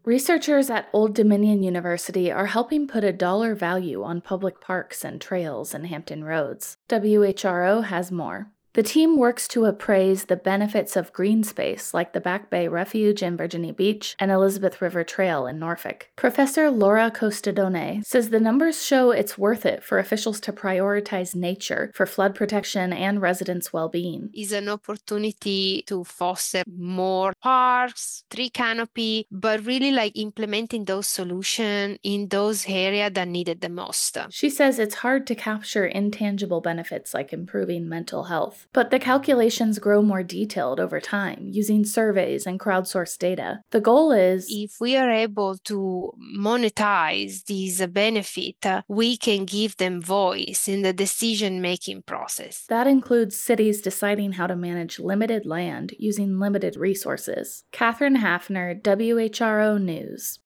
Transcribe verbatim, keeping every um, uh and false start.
Researchers at Old Dominion University are helping put a dollar value on public parks and trails in Hampton Roads. W H R O has more. The team works to appraise the benefits of green space like the Back Bay Refuge in Virginia Beach and Elizabeth River Trail in Norfolk. Professor Laura Costadone says the numbers show it's worth it for officials to prioritize nature for flood protection and residents' well-being. It's an opportunity to foster more parks, tree canopy, but really like implementing those solutions in those areas that need it the most. She says it's hard to capture intangible benefits like improving mental health. But the calculations grow more detailed over time, using surveys and crowdsourced data. The goal is, if we are able to monetize these benefits, uh, we can give them voice in the decision-making process. That includes cities deciding how to manage limited land using limited resources. Catherine Hafner, W H R O News.